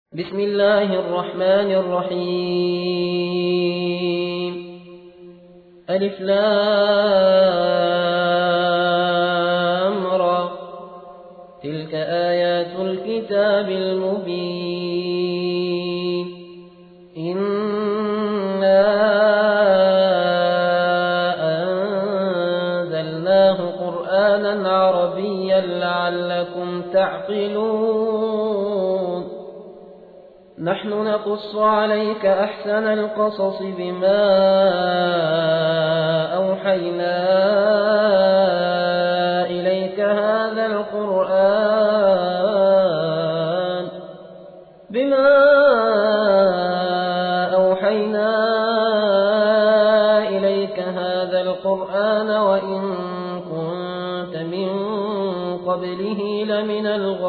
بسم الله الرحمن الرحيم. ألف لام را. تلك آيات الكتاب المبين. إنا أنزلناه قرآنا عربيا لعلكم تعقلون. نحن نقص عليك أحسن القصص بما أوحينا إليك هذا القرآن وإن كنت من قبله لمن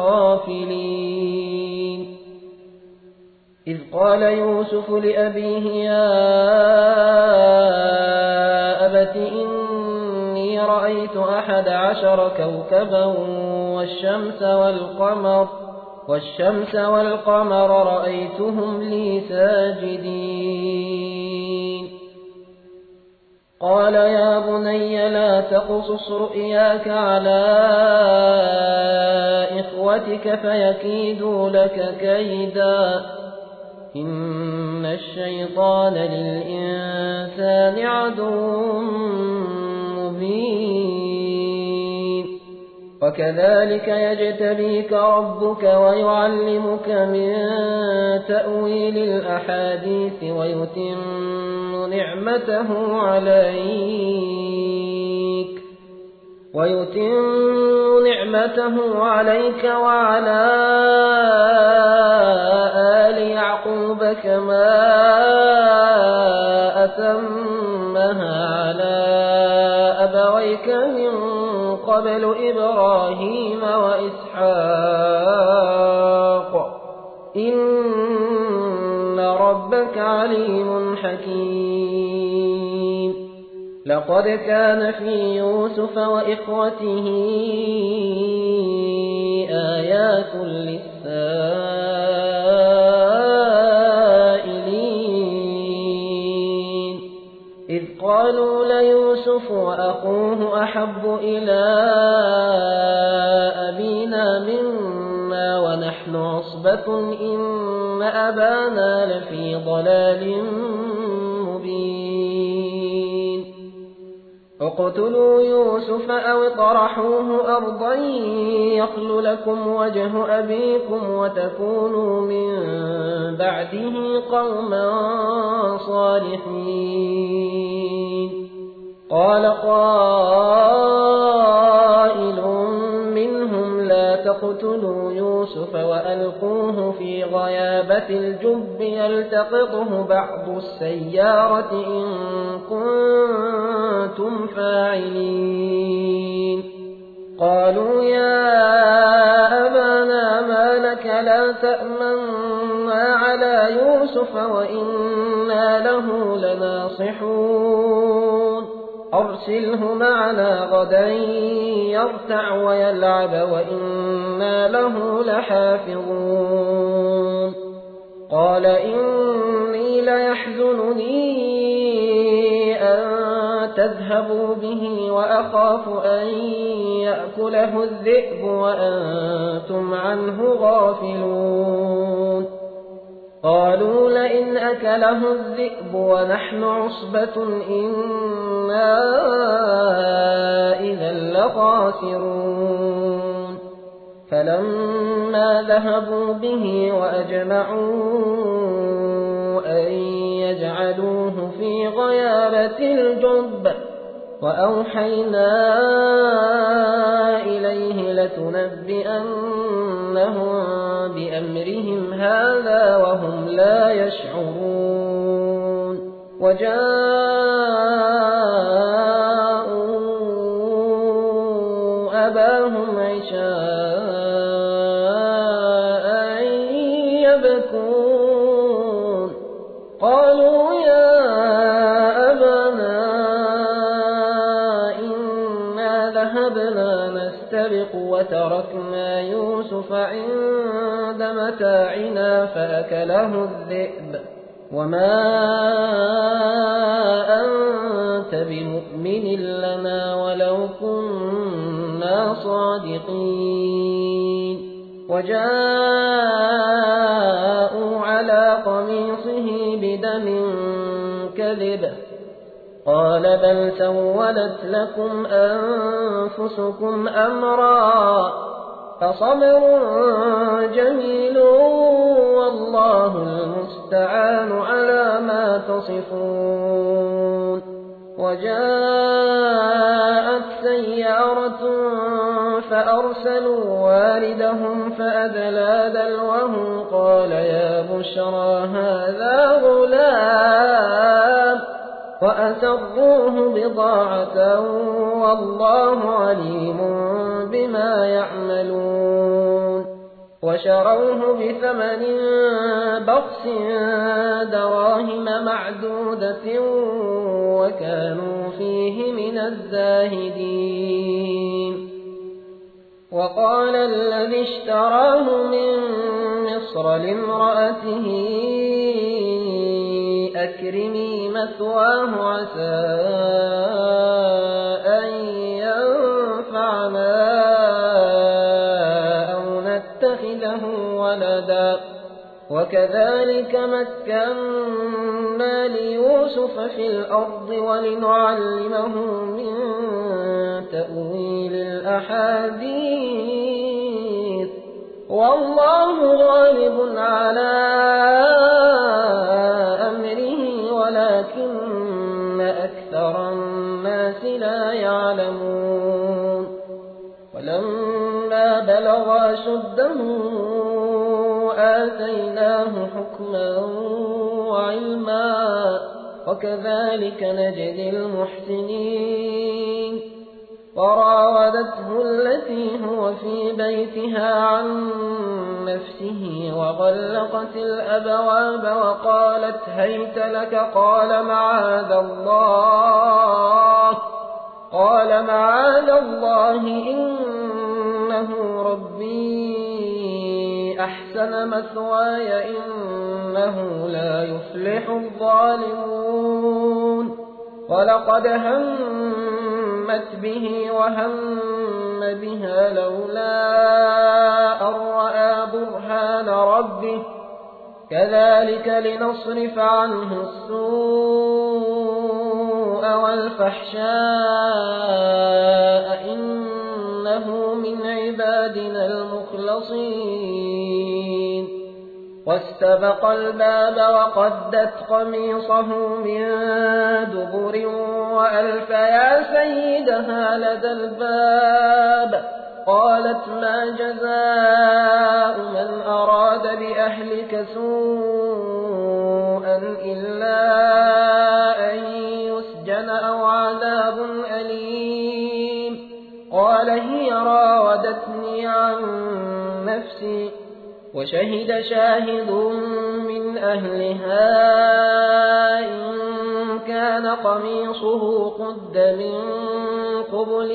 الغافلين. إذ قال يوسف لأبيه يا أبت إني رأيت 11 كوكبا والشمس والقمر رأيتهم لي ساجدين. قال يا بني لا تقصص رؤياك على إخوتك فيكيدوا لك كيدا إن الشيطان للإنسان عدو مبين. وكذلك يجتبيك ربك ويعلمك من تأويل الأحاديث ويتم نعمته عليك وعلى آل يعقوب كما أتمها على أبويك من قبل إبراهيم وإسحاق إن ربك عليم حكيم. لقد كان في يوسف وإخوته آيات للسائلين. إذ قالوا ليوسف وأخوه أحب إلى أبينا منا ونحن عصبة إن أبانا لفي ضلال مبين. اقتلوا يوسف أو اطرحوه أرضا يخل لكم وجه أبيكم وتكونوا من بعده قوما صالحين. قال قائل منهم لا تقتلوا يوسف وألقوه في غيابة الجب يلتقطه بعض السيارة إن كنتم فاعلين. قالوا يا أبانا ما لك لا تأمنا على يوسف وإنا له لناصحون. أرسله معنا غدا يرتع ويلعب وإنا له لحافظون. قال إني ليحزنني أن تذهبوا به وأخاف أن يأكله الذئب وأنتم عنه غافلون. قالوا لئن أكله الذئب ونحن عصبة إنا إذا لخاسرون. فلما ذهبوا به وأجمعوا أن يجعلوه في غيابة الجب وأوحينا إليه لتنبئنهم بأمرهم هذا وهم لا يشعرون. وجاءوا أباهم عشاء يبكون. قالوا يا أبانا إنا ذهبنا نستبق وتركنا يوسف عند عند متاعنا فأكله الذئب وما أنت بمؤمن لنا ولو كنا صادقين وجاءوا على قميصه بدم كذب قال بل سولت لكم أنفسكم أمرا فصبر جميل والله المستعان على ما تصفون وجاءت سيارة فأرسلوا واردهم فأدلى دلوه قال يا بشرى هذا غلام وأسروه بضاعة والله عليم بما يعملون وشروه بثمن بخس دراهم معدودة وكانوا فيه من الزاهدين وقال الذي اشتراه من مصر لامرأته أكرمي مثواه عسى أن ينفعنا أو نتخذه ولدا وكذلك مكنا ليوسف في الأرض ولنعلمه من تأويل الأحاديث والله غالب على أمره ولكن أكثر الناس لا يعلمون ولما بلغ أشده آتيناه حكما وعلما وكذلك نجزي المحسنين وراودته التي هو في بيتها عن نفسه وغلقت الأبواب وقالت هيت لك قال معاذ الله إنه ربي أحسن مثواي إنه لا يفلح الظالمون ولقد همت به وهم بها لولا أن رأى برهان ربه كذلك لنصرف عنه السوء والفحشاء إنه من عبادنا المخلصين واستبق الباب وقدت قميصه من دبر وألف يا سيدها لدى الباب قالت ما جزاء من أراد بأهلك سوءا إلا أن يسجن أو عذاب أليم قال هي راودتني عن نفسي وشهد شاهد من أهلها إن كان قميصه قد من قبل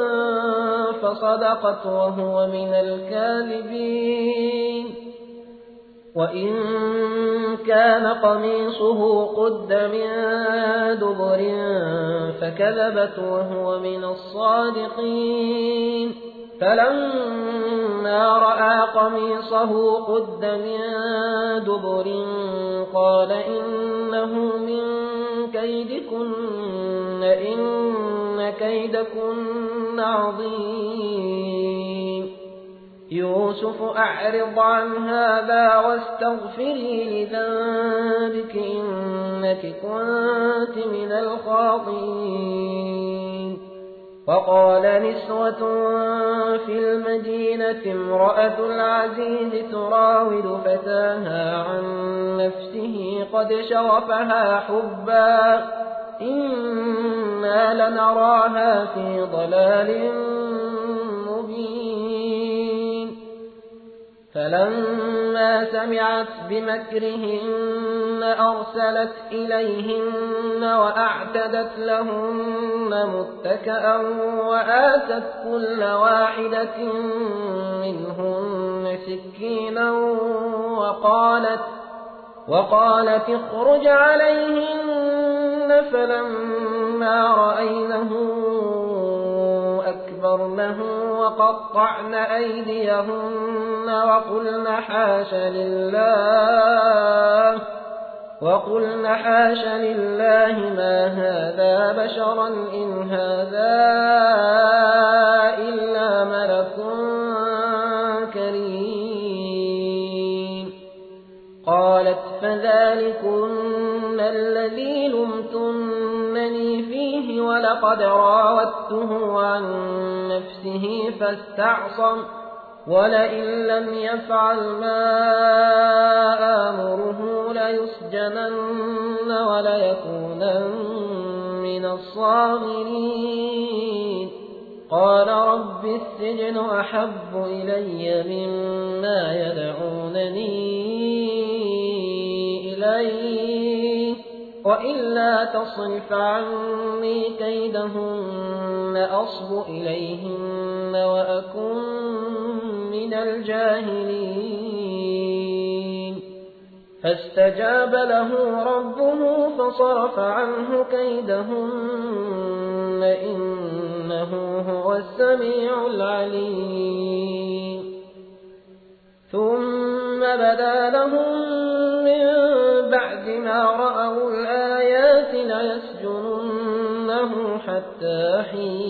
فصدقت وهو من الكاذبين وإن كان قميصه قد من دبر فكذبت وهو من الصادقين فلما رأى قميصه قد من دبر قال إنه من كيدكن إن كيدكن عظيم يوسف أعرض عن هذا واستغفري لذنبك إنك كنت من الخاطئين وقال نسوة في المدينة امرأة العزيز تراود فتاها عن نفسه قد شغفها حبا إنا لنراها في ضلال مبين فلما سمعت بمكرهن أرسلت إليهن وأعتدت لهن متكأ وآتت كل واحدة منهن سكينا وقالت اخرج عليهن. فلما رأينه أكبرنه وقطعن أيديهن وقلن حاش لله ما هذا بشرا إن هذا إلا ملك كريم. قالت فذلكن الذي لمتنني فيه ولقد راودته عن نفسه فاستعصم ولئن لم يفعل ما آمره ليسجنن وليكونن من الصاغرين. قال رب السجن أحب إلي مما يدعونني إليه وإلا تصرف عني كيدهن أصب إليهن وأكن من الجاهلين. فاستجاب له ربه فصرف عنه كيدهن إنه هو السميع العليم. ثم بدا لهم من بعد ما رأوا الآيات ليسجننه حتى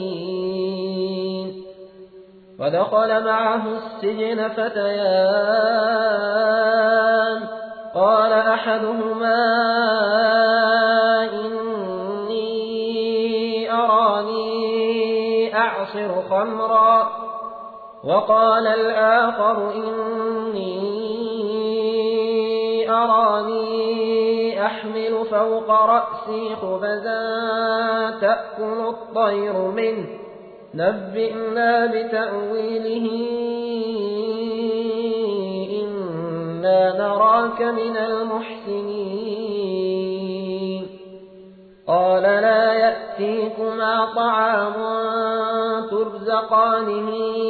حين. ودخل معه السجن فتيان قال أحدهما إني أراني أعصر خمرا وقال الآخر إني أراني أحمل فوق رأسي خبزا تأكل الطير منه نبئنا بتأويله إنا نراك من المحسنين. قال لا يأتيكما طعام ترزقانه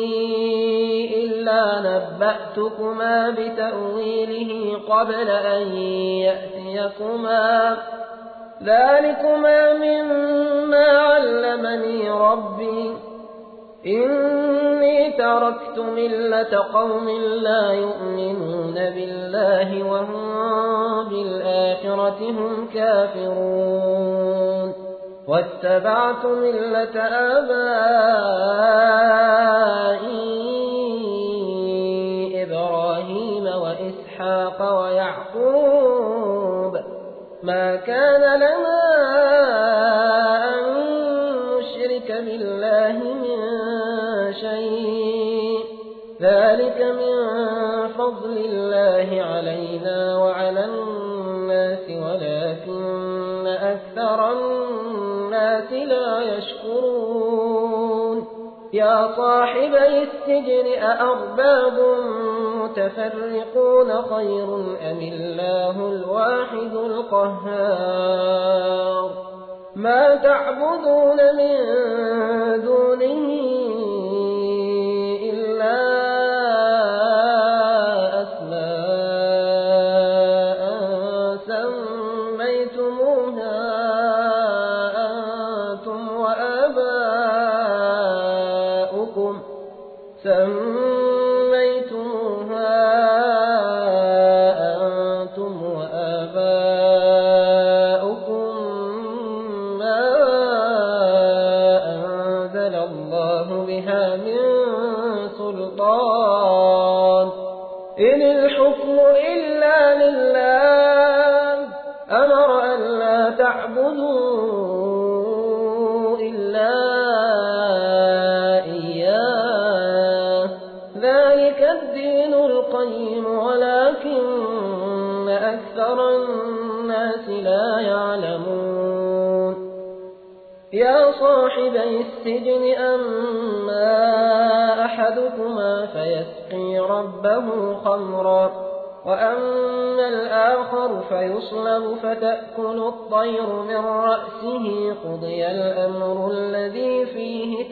إلا نبأتكما بتأويله قبل أن يأتيكما ذلكما مما علمني ربي إني تركت ملة قوم لا يؤمنون بالله وهم بالآخرة هم كافرون واتبعت ملة آبائي إبراهيم وإسحاق ويعقوب ما كان لنا أن نشرك بالله من شيء ذلك من فضل الله علينا وعلى الناس ولكن أكثر الناس لا يشكرون. يا صاحبي السجن أأرباب متفرقون خير أم الله الواحد القهار ما تعبدون من دونه إلا أسماء سميتموها أنتم وآباؤكم ما أنزل الله بها من سلطان إن الحكم إلا لله أمر أن لا تعبدوا إلا إياه ذلك الدين القيم ولكن أكثر الناس لا يعلمون. يا صاحبي السجن أما أحدكما فيسقي ربه خمرا وأما الآخر فيصلب فتأكل الطير من رأسه قضي الأمر الذي فيه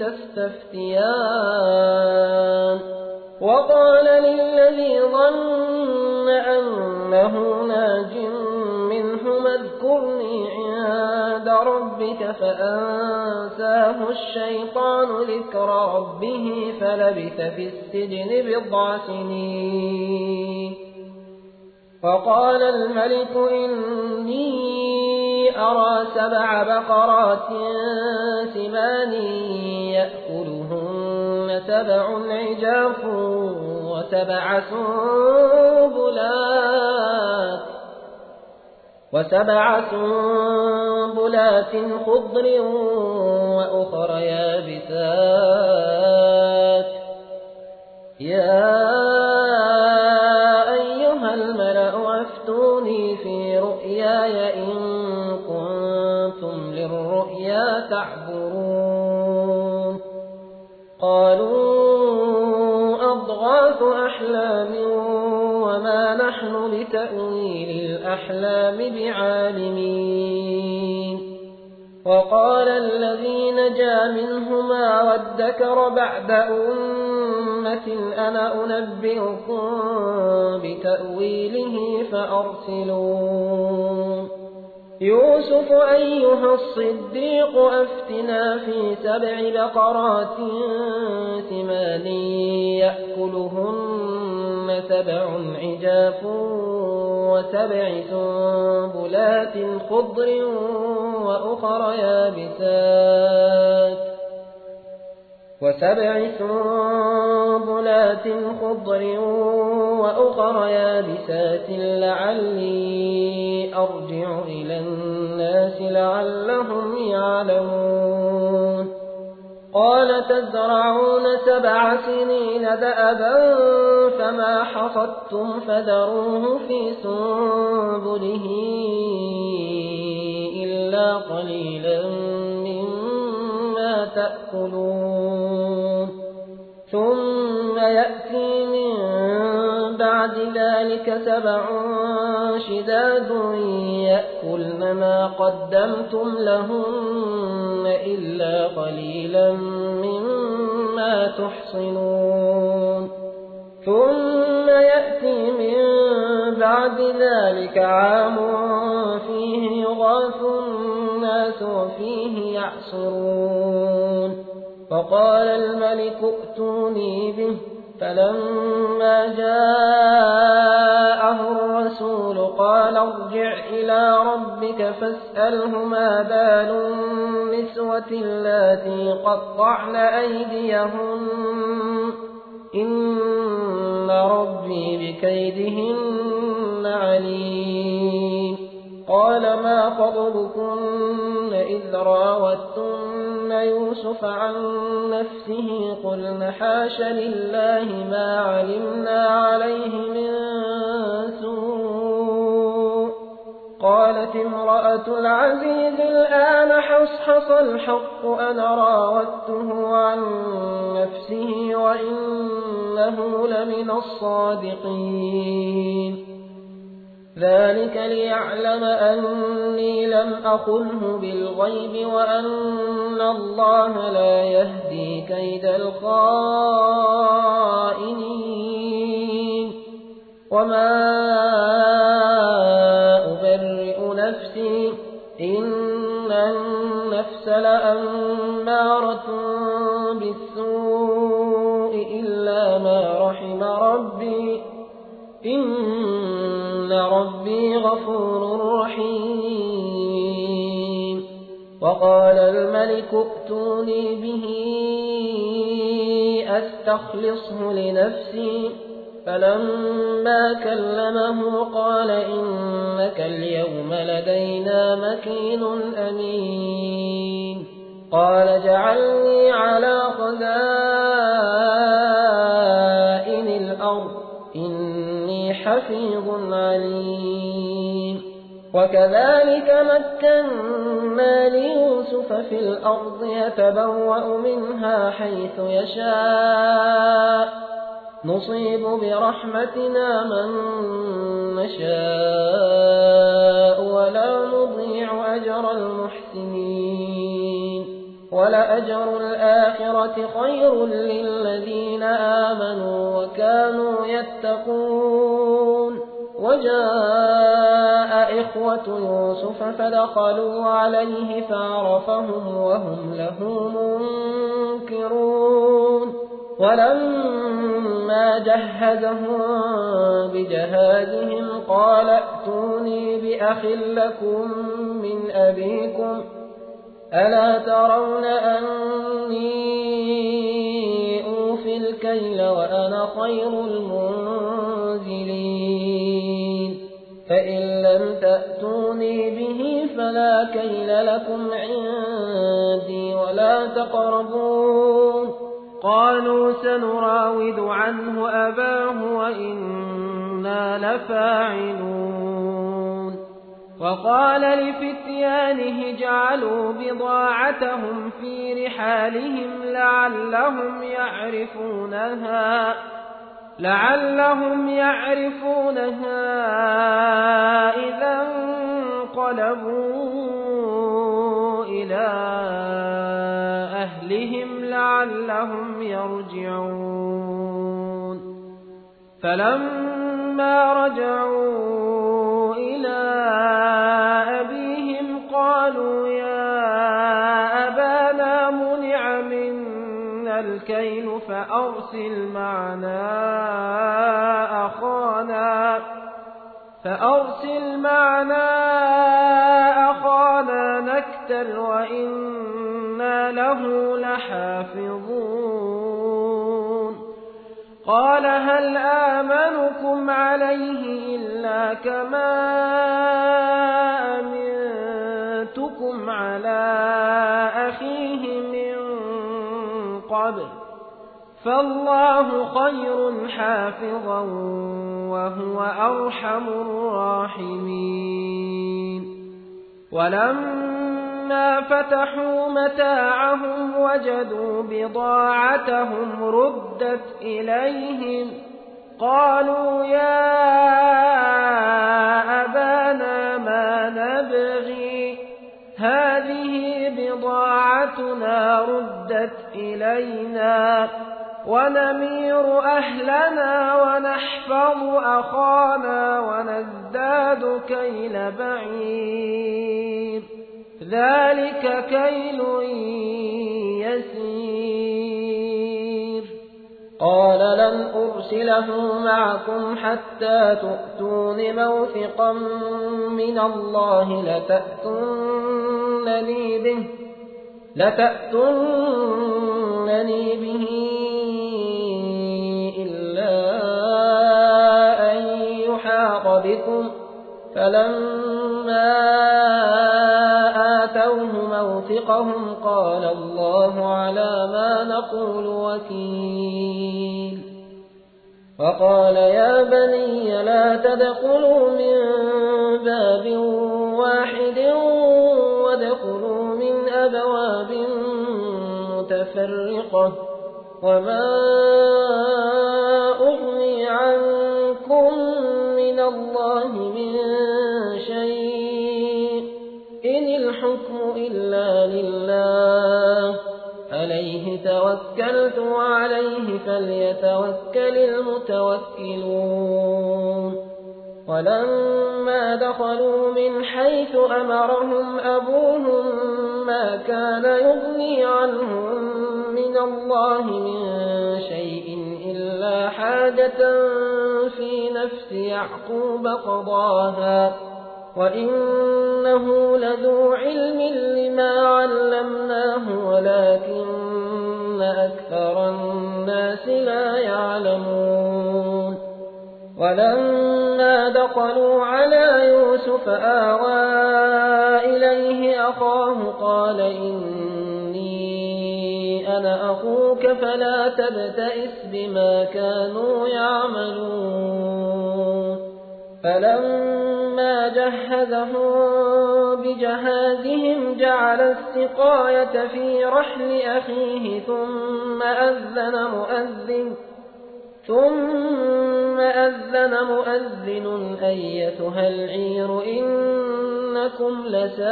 تستفتيان وقال للذي ظن أنه ناج منهما اذكرني عند ربك فأنساه الشيطان ذكر ربه فلبث في السجن بضع سنين وقال الملك إني أرى 7 بقرات سمان يأكلهن 7 عجاف و7 سنبلات خضر وأخر يابسات يا أيها الملأ أفتوني في رؤياي إن كنتم للرؤيا تعبرون قالوا أضغاث أحلام وما نحن لتأويل الأحلام بعالمين وقال الذي نجا منهما وادكر بعد أمة أنا أنبئكم بتأويله فأرسلون يوسف أيها الصديق أفتنا في 7 بقرات سمان يأكلهن 7 عجاف و7 سنبلات خضر وأخر يابسات لعلي أرجع إلى الناس لعلهم يعلمون قال تزرعون 7 سنين دأبا فما حصدتم فذروه في سنبله إلا قليلا مما تأكلون ثم يأتي من بعد ذلك 7 شداد يأكلن ما قدمتم لهن إلا قليلا مما تحصنون ثم يأتي من بعد ذلك عام فيه يغاث الناس وفيه يعصرون فقال الملك ائتوني به فلما جاءه الرسول قال ارجع إلى ربك فاسأله ما بال النسوة اللاتي قطعن أيديهن إن ربي بكيدهن عليم قال ما خطبكن إذ راوتن يوسف عن نفسه قلن حاش لله ما علمنا عليه من سوء قالت امرأة العزيز الآن حصحص الحق أنا راودته عن نفسه وإنه لمن الصادقين ذلك ليعلم أني لم أخنه بالغيب وأن الله لا يهدي كيد الخائنين وما أبرئ نفسي إن النفس لأمارة بالسوء إلا ما رحم ربي إن ربي غفور رحيم وقال الملك ائتوني به أستخلصه لنفسي فلما كلمه قال إنك اليوم لدينا مكين أمين قال جعلني على خزائن الأرض إني حفيظ عليم وكذلك مكنا ليوسف في الأرض يتبوأ منها حيث يشاء نصيب برحمتنا من نشاء ولا نضيع أجر المحسنين ولأجر الآخرة خير للذين آمنوا وكانوا يتقون وجاء إخوة يوسف فدخلوا عليه فعرفهم وهم له منكرون ولما جهزهم بجهازهم قال ائتوني بأخ لكم من أبيكم ألا ترون أني أوفي الكيل وأنا خير المنزلين فإن لم تأتوني به فلا كيل لكم عندي ولا تقربون قالوا سنراود عنه أباه وإنا لفاعلون وقال لفتيانه اجعلوا بضاعتهم في رحالهم لعلهم يعرفونها إذا انقلبوا إلى أهلهم لعلهم يرجعون فلما رجعوا إلى أبيهم قالوا يا أبانا منع منا الكيل فأرسل معنا أخانا نكتل وإنا له لحافظون قال هل آمنكم عليه إلا كما أمنتكم على أخيه من قبل فالله خير حافظا وهو أرحم الراحمين ولما فتحوا متاعهم وجدوا بضاعتهم ردت إليهم قالوا يا أبانا ما نبغي هذه بضاعتنا ردت إلينا ونمير أهلنا ونحفظ أخانا ونزداد كيل بعير ذلك كيل يسير قال لن أرسله معكم حتى تؤتون موثقا من الله لتأتونني به إلا أن يحاط بكم فلما آتوه موثقهم قال الله على ما نقول وكيل وقال يا بني لا تدخلوا من باب واحد وادخلوا من أبواب متفرقة وما أغني عنكم من الله من شيء إن الحكم إلا لله عليه توكلت وعليه فليتوكل المتوكلون ولما دخلوا من حيث أمرهم أبوهم ما كان يغني عنهم من الله من شيء إلا حاجة في نفس يعقوب قضاها وإنه لذو علم لما علمناه ولكن أكثر الناس لا يعلمون ولما دخلوا على يوسف آوى إليه أخاه قال إني أنا أخوك فلا تبتئس بما كانوا يعملون فلما فلما جهزهم بجهازهم جعل السقاية في رحل أخيه ثم أذن مؤذن أيتها العير إنكم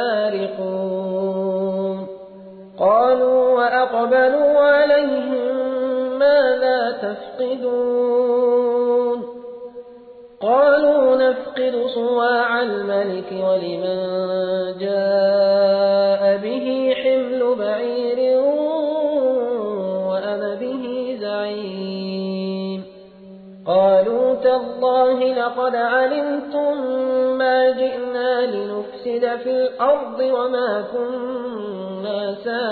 لسارقون قالوا وأقبلوا عليهم ماذا تفقدون قالوا نفقد صواع الملك ولمن جاء به حمل بعير وأنا به زعيم قالوا تالله لقد علمتم ما جئنا لنفسد في الأرض وما كنا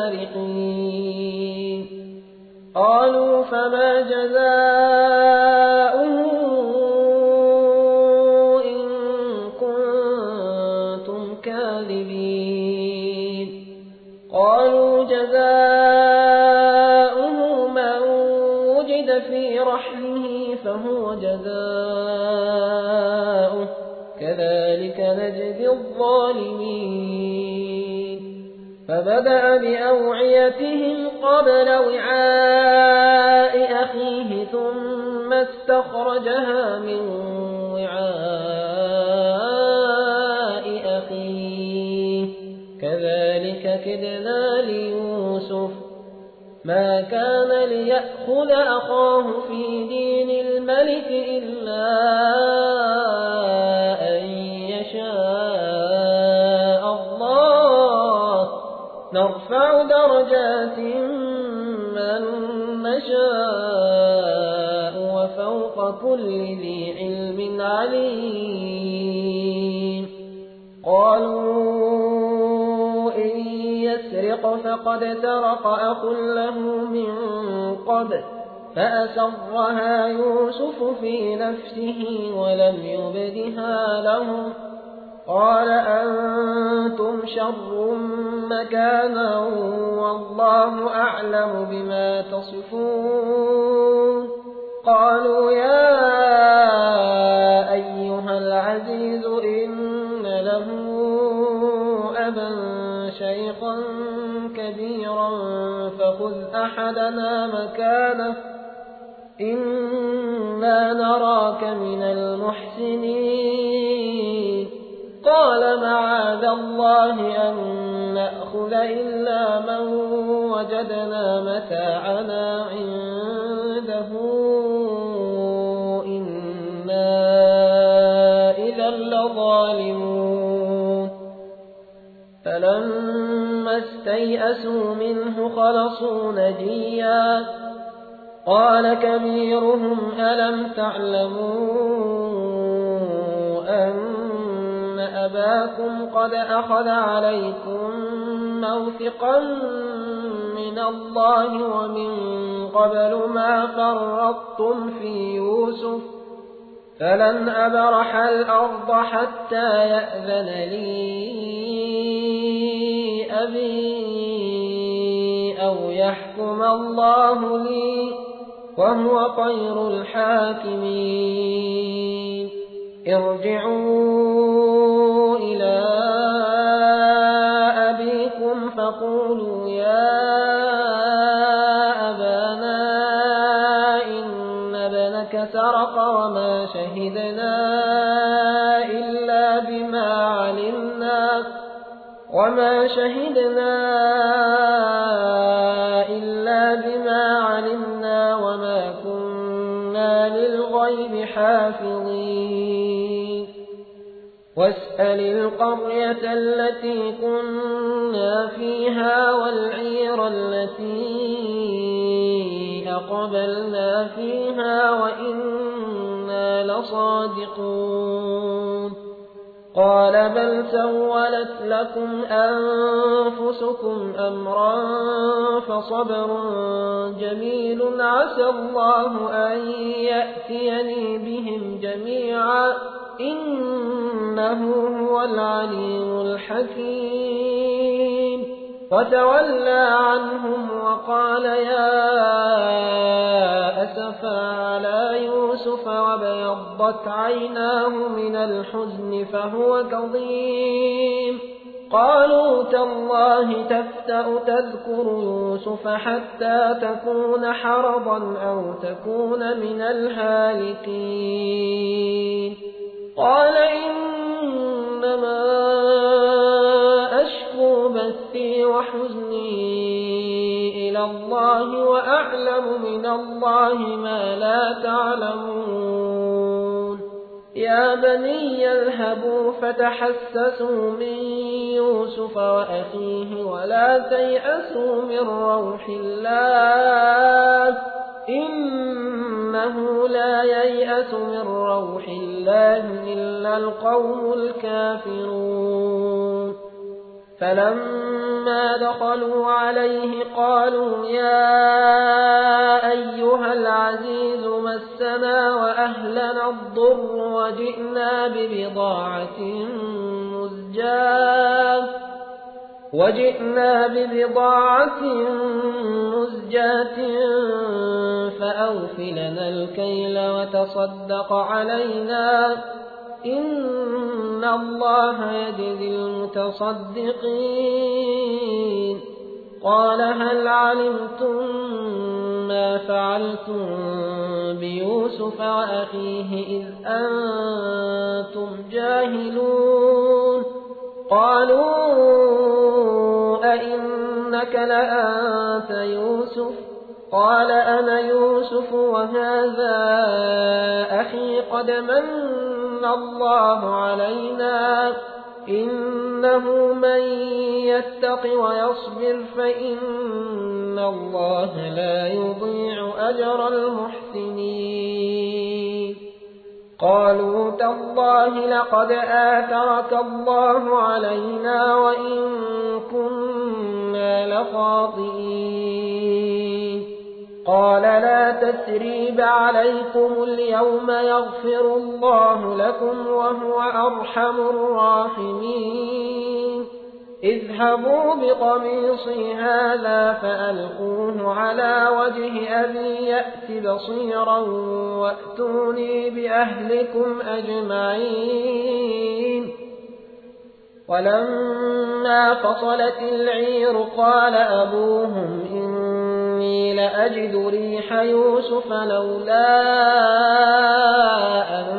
سارقين قالوا فما جزاؤه إن كنتم كاذبين قالوا جزاؤه من وجد في رحله فهو جزاؤه كذلك نجزي الظالمين فبدأ بأوعيتهم قبل وعاء أخيه ثم استخرجها من وعاء أخيه كذلك كدنا ليوسف ما كان ليأخذ أخاه في دين الملك إلا أن يشاء الله نرفع درجات من نشاء وفوق كل ذي علم عليم قالوا إن يسرق فقد سرق أخ له من قبل فأسرها يوسف في نفسه ولم يبدها لهم قال أنتم شر مكانا والله أعلم بما تصفون قالوا يا أيها العزيز إن له أبا شيخا كبيرا فخذ أحدنا مكانه إنا نراك من المحسنين قال معاذ الله أن نأخذ إلا من وجدنا متاعنا عنده إنا إذا لظالمون فلما استيئسوا منه خلصوا نجيا قال كبيرهم ألم تعلموا أن أباكم قد أخذ عليكم موثقا من الله ومن قبل ما فرطتم في يوسف فلن أبرح الأرض حتى يأذن لي أبي أو يحكم الله لي وهو خير الحاكمين ارجعوا إلى أبيكم فقولوا يا أبانا إن ابنك سرق وما شهدنا إلا بما علمنا وما كنا للغيب حافظين واسأل القرية التي كنا فيها والعير التي أقبلنا فيها وإنا لصادقون قال بل سولت لكم أنفسكم أمرا فصبر جميل عسى الله أن يأتيني بهم جميعا إنه هو العليم الحكيم وتولى عنهم وقال يا أسفا على يوسف وابيضت عيناه من الحزن فهو كظيم قالوا تالله تفتأ تذكر يوسف حتى تكون حرضا أو تكون من الهالكين قال إنما أشكو بثي وحزني إلى الله وأعلم من الله ما لا تعلمون يا بني اذهبوا فتحسسوا من يوسف وأخيه ولا تيأسوا من روح الله إنه لا ييأس من روح الله إلا القوم الكافرون فلما دخلوا عليه قالوا يا أيها العزيز مسنا وأهلنا الضر وجئنا ببضاعة مزجاة فأوفلنا الكيل وتصدق علينا إن الله يجزي المتصدقين قال هل علمتم ما فعلتم بيوسف وأخيه إذ أنتم جاهلون قالوا أئنك لأنت يوسف قال أنا يوسف وهذا أخي قد من الله علينا إنه من يتق ويصبر فإن الله لا يضيع أجر المحسنين قالوا تالله لقد آثرك الله علينا وإن كنا لخاطئين قال لا تثريب عليكم اليوم يغفر الله لكم وهو أرحم الراحمين اذهبوا بقميصي هذا فألقوه على وجه أبي يأت بصيرا وأتوني بأهلكم أجمعين ولما فصلت العير قال أبوهم إني لأجد ريح يوسف لولا أن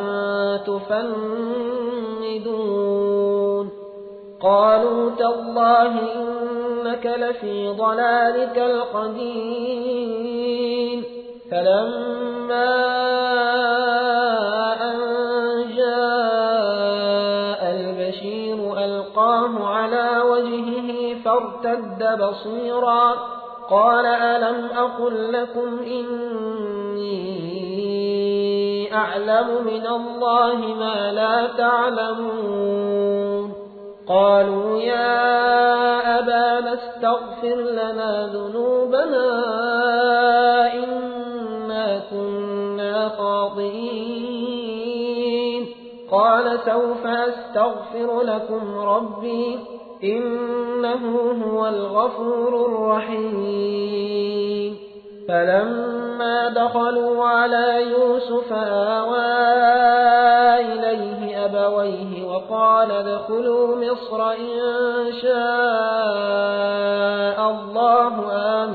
تفندون قالوا تالله إنك لفي ضلالك القديم فلما أن جاء البشير ألقاه على وجهه فارتد بصيرا قال ألم أقل لكم إني أعلم من الله ما لا تعلمون قالوا يا أبانا استغفر لنا ذنوبنا إنا كنا خاطئين قال سوف أستغفر لكم ربي إنه هو الغفور الرحيم فلما دخلوا على يوسف آوى إليه أبويه وقال ادخلوا مصر إن شاء الله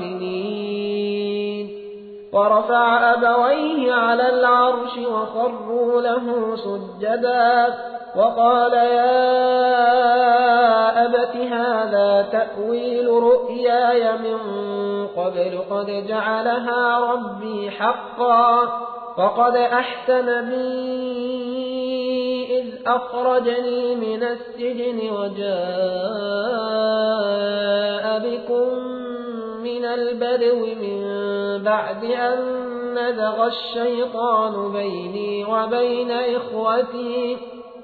آمنين ورفع أبويه على العرش وخروا له سجدا وقال يا أبت هذا تأويل رؤياي من قبل قد جعلها ربي حقا فقد أحسن بي إذ أخرجني من السجن وجاء بكم من البدو من بعد أن نزغ الشيطان بيني وبين إخوتي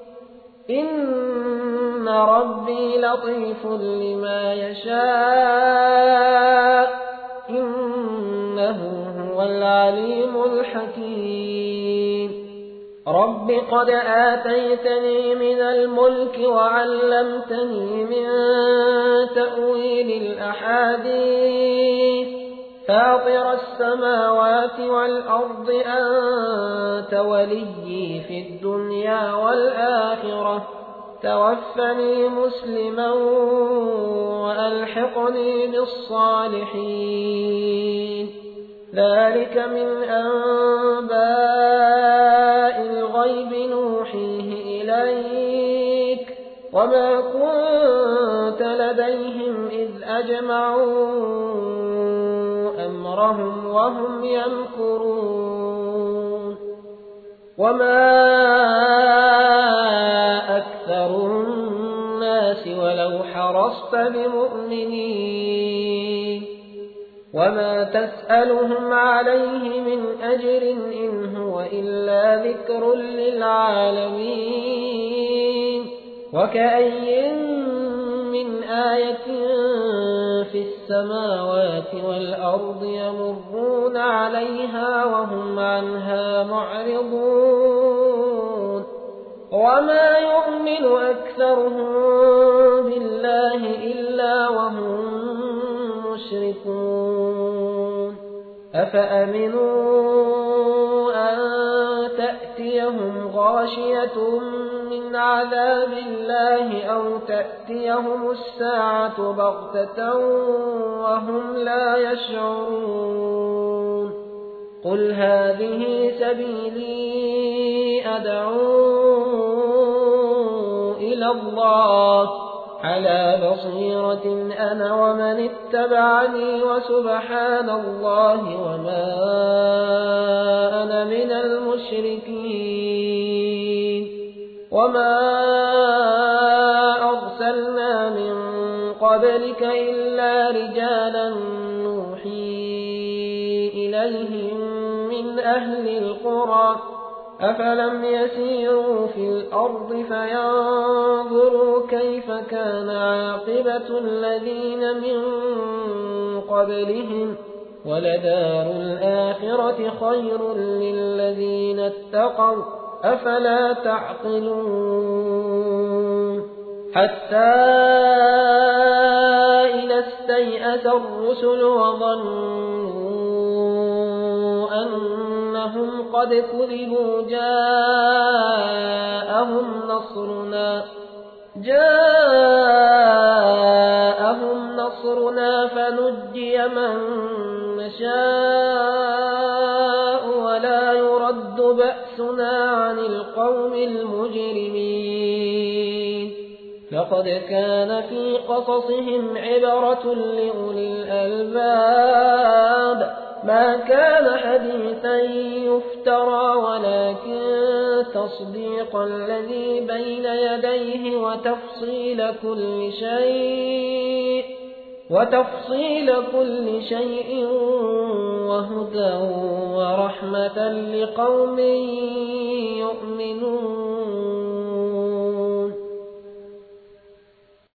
إن ربي لطيف لما يشاء إنه هو العليم الحكيم رب قد آتيتني من الملك وعلمتني من تأويل الأحاديث فاطر السماوات والأرض أنت وليي في الدنيا والآخرة توفني مسلما وألحقني بالصالحين ذلك من أنباء الغيب نوحيه إليك وما كنت لديهم إذ أجمعوا أمرهم وهم يمكرون وما أكثر الناس ولو حرصت بمؤمنين وما تسألهم عليه من أجر إن هو إلا ذكر للعالمين وكأي من آية في السماوات والأرض يمرون عليها وهم عنها معرضون وما يؤمن أكثرهم بالله إلا وهم مشركون أفأمنوا أن تأتيهم غاشية من عذاب الله أو تأتيهم الساعة بغتة وهم لا يشعرون قل هذه سبيلي أدعو إلى الله على بصيرة أنا ومن اتبعني وسبحان الله وما أنا من المشركين وما أرسلنا من قبلك إلا رجالا نوحي إليهم من أهل القرى أفلم يسيروا في الأرض فينظروا كيف كان عاقبة الذين من قبلهم ولدار الآخرة خير للذين اتقوا أفلا تعقلون حتى إذا استيأس الرسل وظنوا أنهم قد كذبوا جاءهم نصرنا فنجي من نشاء ولا يرد بأسنا عن القوم المجرمين لقد كان في قصصهم عبرة لأولي الألباب ما كان حديثا يفترى ولكن تصديق الذي بين يديه وتفصيل كل شيء وهدى ورحمة لقوم يؤمنون